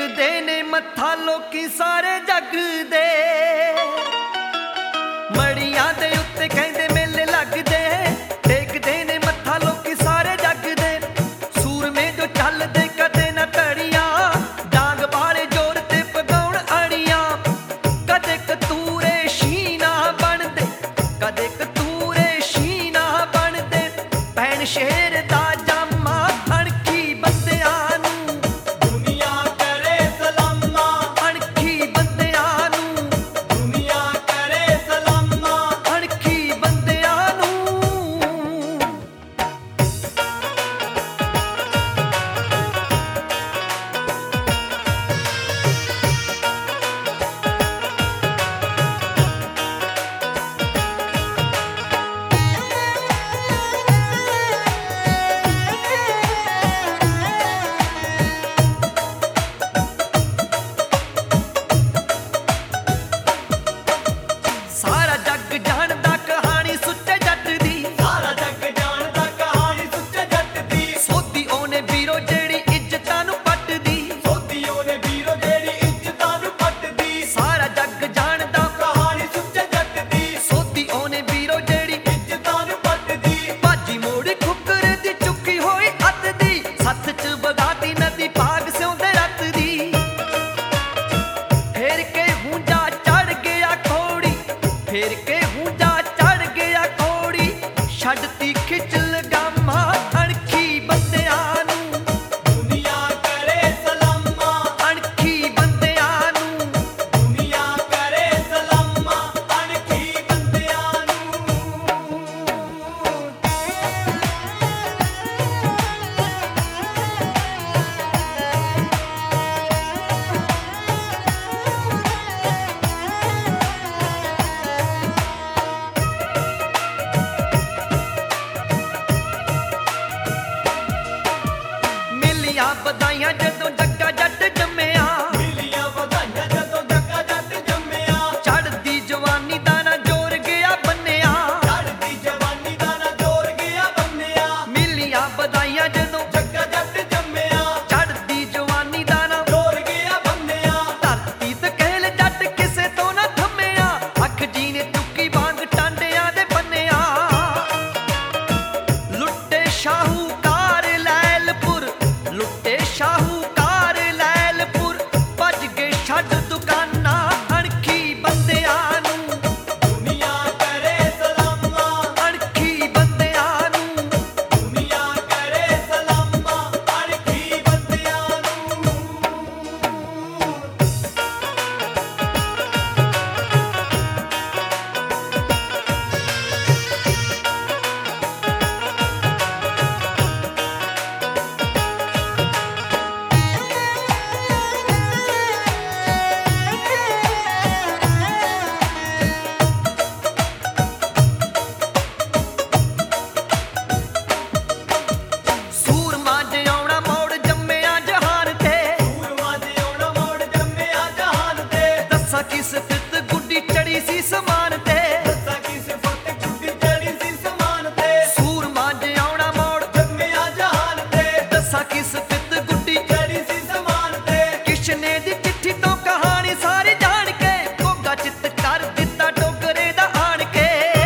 ਟੇਕਦੇ ਨੇ ਮੱਥਾ ਲੋਕੀ ਸਾਰੇ ਜੱਗ ਦੇ। ਮੜੀਆਂ ਦੇ ਉੱਤੇ ਕਹਿੰਦੇ ਮੇਲੇ ਲੱਗਦੇ, ਟੇਕਦੇ ਨੇ ਮੱਥਾ ਲੋਕੀ ਸਾਰੇ ਜੱਗ ਦੇ। ਸੂਰਮੇ ਜੋ ਚੱਲਦੇ ਕਦੇ ਨਾ ਧੜੀਆਂ, ਡਾਂਗ ਵਾਲੇ ਜੋਰ ਤੇ ਪਗਾਉਣ ਅੜੀਆਂ। ਕਦੇ ਕਤੂਰੇ ਸ਼ੀਨਾ ਬਣਦੇ, ਕਦੇ ਕਤੂਰੇ ਸ਼ੀਨਾ ਬਣਦੇ। ਭੈਣ ਸ਼ੇਰ ਦਾ ਜਾਮਾ ਅਣਖੀ ਬੰਦਿਆਂ ਨੂੰ ਦੁਨੀਆ ਕਰੇ ਸਲਾਮਾਂ। ਅਣਖੀ ਬੰਦਿਆਂ ਨੂੰ ਦੁਨੀਆ ਕਰੇ ਸਲਾਮਾਂ। ਅਣਖੀ ਬੰਦਿਆਂ ਨੂੰ। ਸਾਰਾ ਜੱਗ ਜਾਣਦਾ ਕਹਾਣੀ ਸੁੱਚੇ ਜੱਟ ਦੀ। ਸਾਰਾ ਜੱਗ ਜਾਣਦਾ ਕਹਾਣੀ ਸੁੱਚੇ ਜੱਟ ਦੀ। ਸੋਧੀ ਉਹਨੇ ਵੀਰੋ ਜਿਹੜੀ ਇੱਜ਼ਤਾਂ ਨੂੰ ਪੱਟਦੀ। ਸੋਧੀ ਉਹਨੇ ਵੀਰੋ ਜਿਹੜੀ ਇੱਜ਼ਤਾਂ ਨੂੰ ਪੱਟਦੀ। ਸਾਰਾ ਜੱਗ ਜਾਣਦਾ ਕਹਾਣੀ ਸੁੱਚੇ ਜੱਟ ਦੀ। ਸੋਧੀ ਉਹਨੇ ਵੀਰੋ ਜਿਹੜੀ ਇੱਜ਼ਤਾਂ ਨੂੰ ਪੱਟਦੀ। ਬਾਜੀ ਮੋੜੀ ਖੁੱਕਰ ਦੀ ਚੁੱਕੀ ਹੋਈ ਅੱਤ ਦੀ। ਸੱਥ ਚ ਬਗਾਤੀ ਨਦੀ ਭਾਗ ਸਿਉਂਦੇ ਰੱਤ ਦੀ। ਫੇਰ ਕੇ ਹੁੰਜਾ ਚੜ ਗਿਆ ਘੋੜੀ, ਫੇਰ ਕੇ ਹੁੰਜਾ ਚੜ ਗਿਆ ਘੋੜੀ। ਛੱਡਤੀ ਖਿੱਚ ਲਗਾਮਾਂ ਅਣਖੀ ਬੰਦਿਆਂ ਨੂੰ ਦੁਨੀਆ ਕਰੇ ਸਲਾਮਾਂ। ਅਣਖੀ ਬੰਦਿਆਂ ਨੂੰ ਦੁਨੀਆ ਕਰੇ ਸਲਾਮਾਂ। ਅਣਖੀ ਬੰਦਿਆਂ ਨੂੰ। ਮਿਲੀਆਂ ਵਧਾਈਆਂ ਜਦੋਂ ਜੱਗਾ ਜੱਟ ਜੰਮਿਆ। ਮਿਲੀਆਂ ਵਧਾਈਆਂ ਜਦੋਂ ਜੱਗਾ ਜੱਟ ਜੰਮਿਆ। ਚੜ੍ਹਦੀ ਜਵਾਨੀ ਦਾ ਨਾ ਜੋਰ ਗਿਆ ਬੰਨਿਆ। ਚੜ੍ਹਦੀ ਜਵਾਨੀ ਦਾ ਨਾ ਜੋਰ ਗਿਆ ਬੰਨਿਆ। ਮਿਲੀਆਂ ਵਧਾਈਆਂ ਜਦੋਂ ਜੱਗਾ ਜੱਟ ਜੰਮਿਆ। ਚੜ੍ਹਦੀ ਜਵਾਨੀ ਦਾ ਨਾ ਜੋਰ ਗਿਆ ਬੰਨਿਆ। ਧਰਤੀ ਤੇ ਕਹਿਲ ਜੱਟ ਕਿਸੇ ਤੋਂ ਨਾ ਥੰਮਿਆ। ਅੱਖ ਜੀ ਨੇ ਚੁੱਕੀ ਵਾਂਗ ਟਾਂਡਿਆਂ ਦੇ ਬੰਨਿਆ। ਲੁੱਟੇ ਸ਼ਾਹੂਕਾਰ ਲੈਲਪੁਰ, ਲੁੱਟੇ ਸ਼ਾਹੂਕਾਰ ਲੈਲਪੁਰ। ਭੱਜ ਕੇ ਛੱਡ ਦੁਕਾਨਾਂ ਅਣਖੀ ਬੰਦਿਆਂ ਨੂੰ ਦੁਨੀਆ ਕਰੇ ਸਲਾਮਾਂ। ਅਣਖੀ ਬੰਦਿਆਂ ਨੂੰ ਦੁਨੀਆ ਕਰੇ ਸਲਾਮਾਂ। ਅਣਖੀ ਬੰਦਿਆਂ ਨੂੰ। ਸੂਰਮਾ ਜਿਉਣਾ ਮੋੜ ਜੰਮਿਆ ਜਹਾਨ ਤੇ। ਸੂਰਮਾ ਜਿਉਣਾ ਮੋੜ ਜੰਮਿਆ ਜਹਾਨ ਤੇ। ਦੱਸਾਂ ਕਿਸ ਫਿੱਤ ਗੁੱਡੀ ਚੜੀ ਸੀ ਸਮਾਨ ਤੇ। ਦੱਸਾਂ ਕਿਸ ਫਿੱਤ ਗੁੱਡੀ ਚੜੀ ਸੀ ਸਮਾਨ ਤੇ। ਸੂਰਮਾ ਜਿਉਣਾ ਮੋੜ ਜੰਮਿਆ ਜਹਾਨ ਤੇ। ਦੱਸਾਂ ਕਿਸ ਫਿੱਤ ਗੁੱਡੀ ਚੜੀ ਸੀ ਸਮਾਨ ਤੇ। ਕਿਸ਼ਨੇ ਦੀ ਚਿੱਠੀ ਤੋਂ ਕਹਾਣੀ ਸਾਰੀ ਜਾਣ ਕੇ, ਘੋਗਾ ਚਿੱਤ ਕਰ ਦਿੱਤਾ ਡੋਗਰੇ ਦਾ ਆਣ ਕੇ।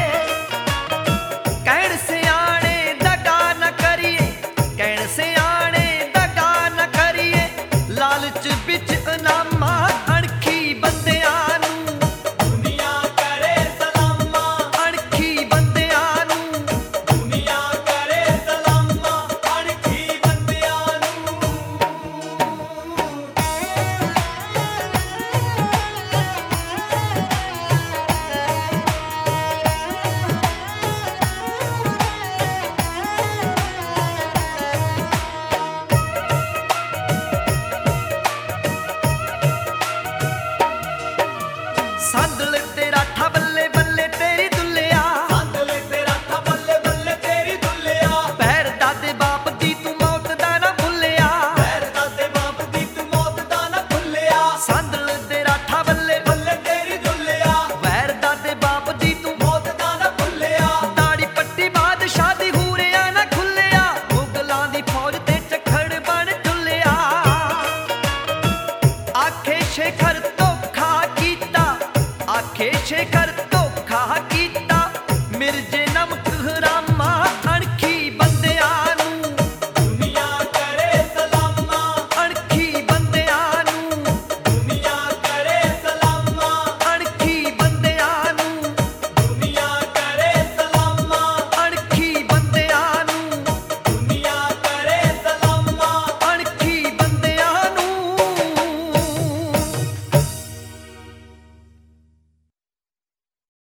ਕਹਿਣ ਸਿਆਣੇ ਦਗਾ ਨਾ ਕਰੀਏ, ਕਹਿਣ ਸਿਆਣੇ ਦਗਾ ਨਾ ਕਰੀਏ। ਲਾਲਚ ਵਿੱਚ ਇਨਾਮਾਂ ਅਣਖੀ ਬੰਦਿਆਂ ਨੂੰ ਦੁਨੀਆ ਕਰੇ ਸਲਾਮਾਂ। ਅਣਖੀ ਬੰਦਿਆਂ ਨੂੰ ਦੁਨੀਆ ਕਰੇ ਸਲਾਮਾਂ। ਅਣਖੀ ਬੰਦਿਆਂ ਨੂੰ। ਸ਼ੇਖਰ ਧੋਖਾ ਕੀਤਾ, ਆਖੇ ਸ਼ੇਖਰ